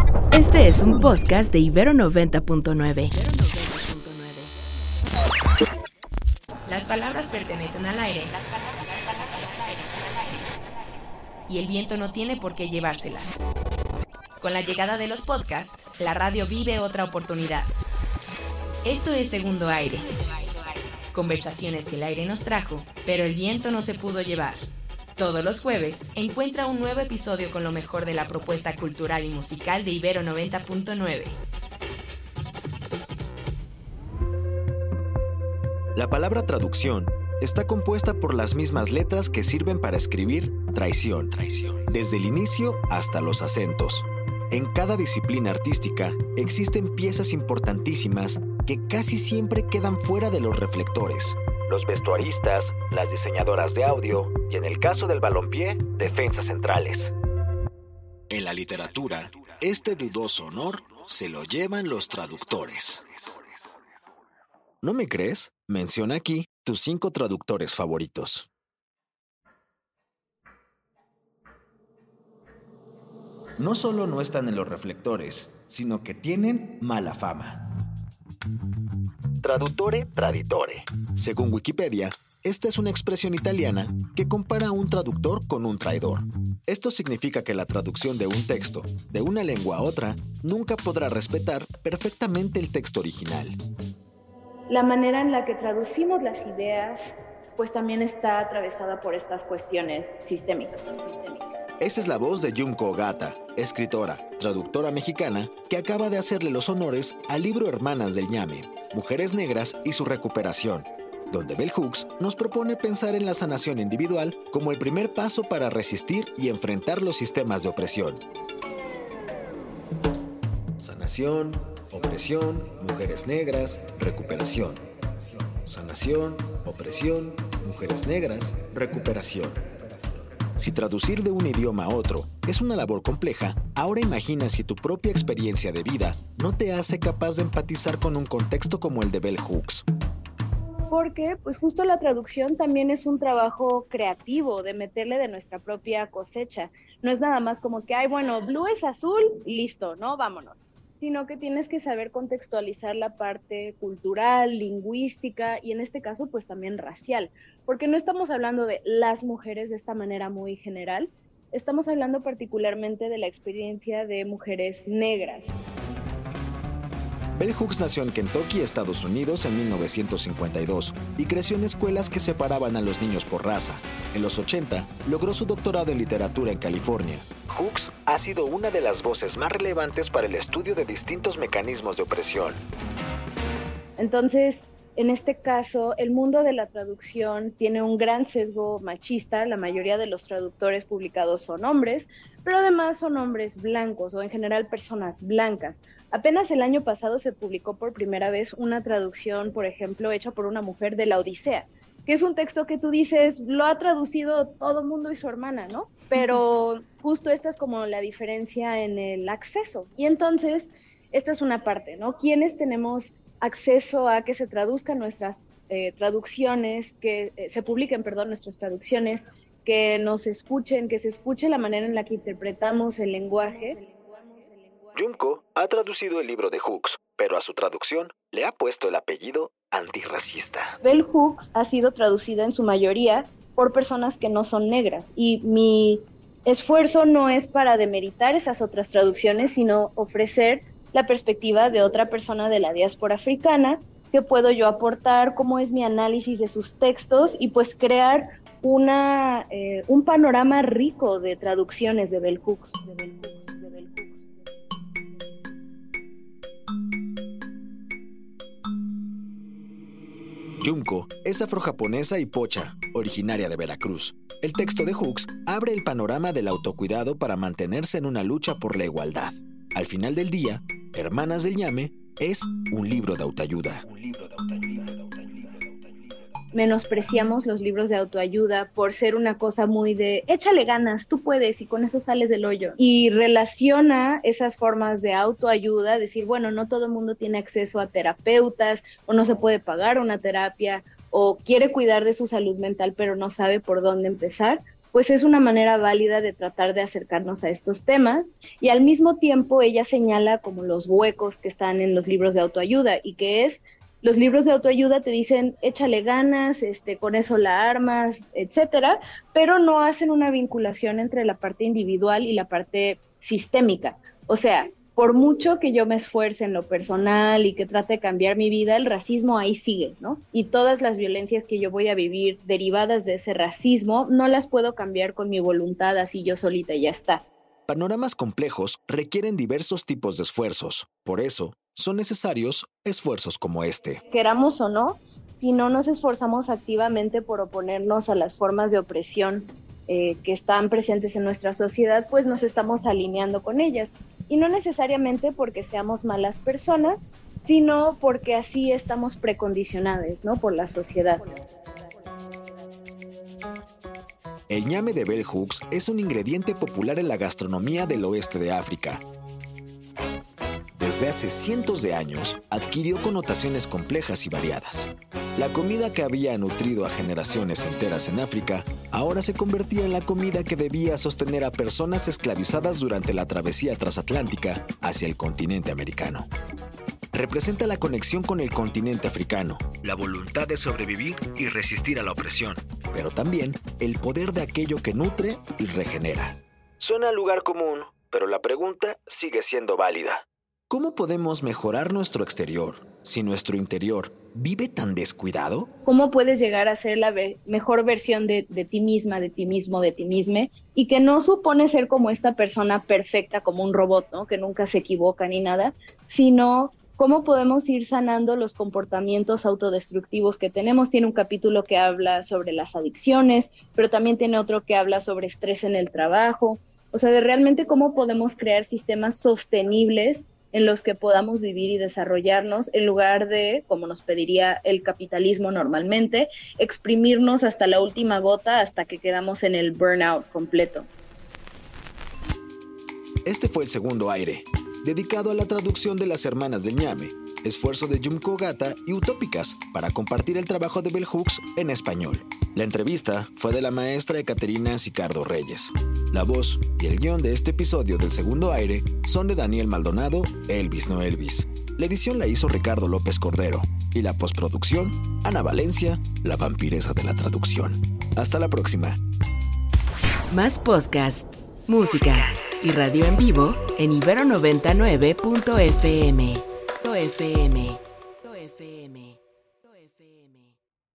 Este es un podcast de Ibero 90.9. Las palabras pertenecen al aire y el viento no tiene por qué llevárselas. Con la llegada de los podcasts, la radio vive otra oportunidad. Esto es Segundo Aire. Conversaciones que el aire nos trajo, pero el viento no se pudo llevar. Todos los jueves, encuentra un nuevo episodio con lo mejor de la propuesta cultural y musical de Ibero 90.9. La palabra traducción está compuesta por las mismas letras que sirven para escribir traición, desde el inicio hasta los acentos. En cada disciplina artística existen piezas importantísimas que casi siempre quedan fuera de los reflectores. Los vestuaristas, las diseñadoras de audio y, en el caso del balompié, defensas centrales. En la literatura, este dudoso honor se lo llevan los traductores. ¿No me crees? Menciona aquí tus 5 traductores favoritos. No solo no están en los reflectores, sino que tienen mala fama. Traduttore traditore. Según Wikipedia, esta es una expresión italiana que compara a un traductor con un traidor. Esto significa que la traducción de un texto, de una lengua a otra, nunca podrá respetar perfectamente el texto original. La manera en la que traducimos las ideas, pues también está atravesada por estas cuestiones sistémicas. Esa es la voz de Junko Ogata, escritora, traductora mexicana, que acaba de hacerle los honores al libro Hermanas del Ñame, Mujeres Negras y su recuperación, donde Bell Hooks nos propone pensar en la sanación individual como el primer paso para resistir y enfrentar los sistemas de opresión. Sanación, opresión, mujeres negras, recuperación. Sanación, opresión, mujeres negras, recuperación. Si traducir de un idioma a otro es una labor compleja, ahora imagina si tu propia experiencia de vida no te hace capaz de empatizar con un contexto como el de Bell Hooks. Porque pues justo la traducción también es un trabajo creativo de meterle de nuestra propia cosecha. No es nada más como que, blue es azul, listo, ¿no? Vámonos. Sino que tienes que saber contextualizar la parte cultural, lingüística y en este caso pues también racial, porque no estamos hablando de las mujeres de esta manera muy general, estamos hablando particularmente de la experiencia de mujeres negras. Bell Hooks nació en Kentucky, Estados Unidos, en 1952 y creció en escuelas que separaban a los niños por raza. En los 80, logró su doctorado en literatura en California. Hooks ha sido una de las voces más relevantes para el estudio de distintos mecanismos de opresión. Entonces, en este caso, el mundo de la traducción tiene un gran sesgo machista. La mayoría de los traductores publicados son hombres, pero además son hombres blancos o en general personas blancas. Apenas el año pasado se publicó por primera vez una traducción, por ejemplo, hecha por una mujer de la Odisea, que es un texto que tú dices, lo ha traducido todo mundo y su hermana, ¿no? Pero justo esta es como la diferencia en el acceso. Y entonces, esta es una parte, ¿no? ¿Quiénes tenemos acceso a que se traduzcan nuestras traducciones, que se publiquen, nuestras traducciones, que nos escuchen, que se escuche la manera en la que interpretamos el lenguaje? Junko ha traducido el libro de Hooks, pero a su traducción le ha puesto el apellido antirracista. Bell Hooks ha sido traducida en su mayoría por personas que no son negras, y mi esfuerzo no es para demeritar esas otras traducciones, sino ofrecer la perspectiva de otra persona de la diáspora africana, que puedo yo aportar, cómo es mi análisis de sus textos y pues crear un panorama rico de traducciones de Bell Hooks. Junko es afrojaponesa y pocha, originaria de Veracruz. El texto de Hooks abre el panorama del autocuidado para mantenerse en una lucha por la igualdad. Al final del día, Hermanas del Ñame es un libro de autoayuda. Menospreciamos los libros de autoayuda por ser una cosa muy de échale ganas, tú puedes y con eso sales del hoyo. Y relaciona esas formas de autoayuda, decir, no todo el mundo tiene acceso a terapeutas o no se puede pagar una terapia o quiere cuidar de su salud mental pero no sabe por dónde empezar, pues es una manera válida de tratar de acercarnos a estos temas, y al mismo tiempo ella señala como los huecos que están en los libros de autoayuda, y que es, los libros de autoayuda te dicen échale ganas, con eso la armas, etcétera, pero no hacen una vinculación entre la parte individual y la parte sistémica. O sea, por mucho que yo me esfuerce en lo personal y que trate de cambiar mi vida, el racismo ahí sigue, ¿no? Y todas las violencias que yo voy a vivir derivadas de ese racismo, no las puedo cambiar con mi voluntad así yo solita y ya está. Panoramas complejos requieren diversos tipos de esfuerzos. Por eso, son necesarios esfuerzos como este. Queramos o no, si no nos esforzamos activamente por oponernos a las formas de opresión que están presentes en nuestra sociedad, pues nos estamos alineando con ellas. Y no necesariamente porque seamos malas personas, sino porque así estamos precondicionados, ¿no? Por la sociedad. El ñame de bell hooks es un ingrediente popular en la gastronomía del oeste de África. Desde hace cientos de años, adquirió connotaciones complejas y variadas. La comida que había nutrido a generaciones enteras en África, ahora se convertía en la comida que debía sostener a personas esclavizadas durante la travesía transatlántica hacia el continente americano. Representa la conexión con el continente africano, la voluntad de sobrevivir y resistir a la opresión, pero también el poder de aquello que nutre y regenera. Suena a lugar común, pero la pregunta sigue siendo válida. ¿Cómo podemos mejorar nuestro exterior si nuestro interior vive tan descuidado? ¿Cómo puedes llegar a ser la mejor versión de ti misma, de ti mismo, de ti misma? Y que no supone ser como esta persona perfecta, como un robot, ¿no? Que nunca se equivoca ni nada, sino cómo podemos ir sanando los comportamientos autodestructivos que tenemos. Tiene un capítulo que habla sobre las adicciones, pero también tiene otro que habla sobre estrés en el trabajo. O sea, de realmente cómo podemos crear sistemas sostenibles en los que podamos vivir y desarrollarnos, en lugar de, como nos pediría el capitalismo normalmente, exprimirnos hasta la última gota hasta que quedamos en el burnout completo. Este fue el segundo aire, dedicado a la traducción de Las Hermanas del Ñame, esfuerzo de Jumko Gata y Utópicas para compartir el trabajo de bell hooks en español. La entrevista fue de la maestra Ekaterina Sicardo Reyes. La voz y el guión de este episodio del segundo aire son de Daniel Maldonado, Elvis no Elvis. La edición la hizo Ricardo López Cordero y la postproducción, Ana Valencia, la vampiresa de la traducción. Hasta la próxima. Más podcasts, música y radio en vivo en Ibero 99.fm.